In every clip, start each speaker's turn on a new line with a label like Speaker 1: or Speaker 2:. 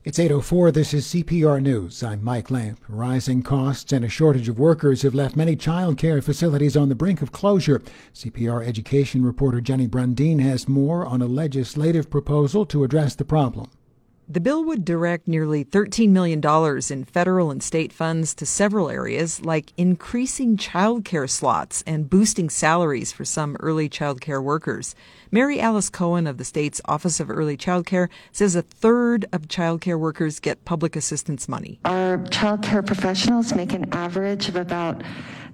Speaker 1: It's 8:04. This is CPR News. I'm Mike Lamp. Rising costs and a shortage of workers have left many child care facilities on the brink of closure. CPR education reporter Jenny Brundin has more on a legislative proposal to address the problem.
Speaker 2: The bill would direct nearly $13 million in federal and state funds to several areas, like increasing child care slots and boosting salaries for some early child care workers. Mary Alice Cohen of the state's Office of Early Child Care says a third of child care workers get public assistance money.
Speaker 3: Our child care professionals make an average of about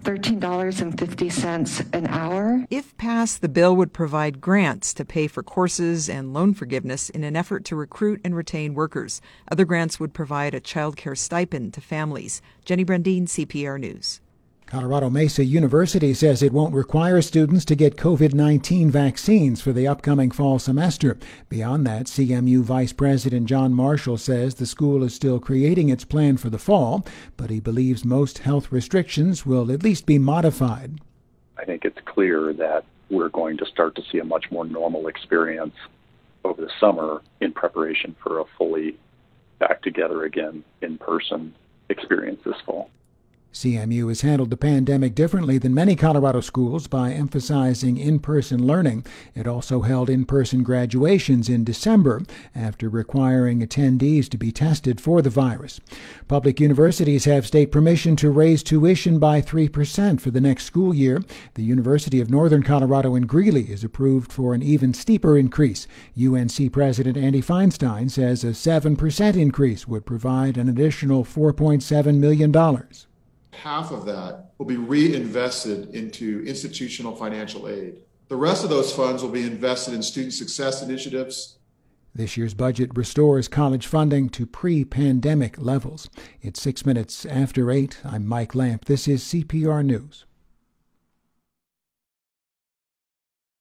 Speaker 3: $13.50 an hour.
Speaker 2: If passed, the bill would provide grants to pay for courses and loan forgiveness in an effort to recruit and retain workers. Other grants would provide a child care stipend to families. Jenny Brundin, CPR News.
Speaker 1: Colorado Mesa University says it won't require students to get COVID-19 vaccines for the upcoming fall semester. Beyond that, CMU Vice President John Marshall says the school is still creating its plan for the fall, but he believes most health restrictions will at least be modified.
Speaker 4: I think it's clear that we're going to start to see a much more normal experience over the summer in preparation for a fully back together again in-person experience this fall.
Speaker 1: CMU has handled the pandemic differently than many Colorado schools by emphasizing in-person learning. It also held in-person graduations in December after requiring attendees to be tested for the virus. Public universities have state permission to raise tuition by 3% for the next school year. The University of Northern Colorado in Greeley is approved for an even steeper increase. UNC President Andy Feinstein says a 7% increase would provide an additional $4.7 million.
Speaker 5: Half of that will be reinvested into institutional financial aid. The rest of those funds will be invested in student success initiatives.
Speaker 1: This year's budget restores college funding to pre-pandemic levels. It's 6 minutes after 8. I'm Mike Lamp. This is CPR News.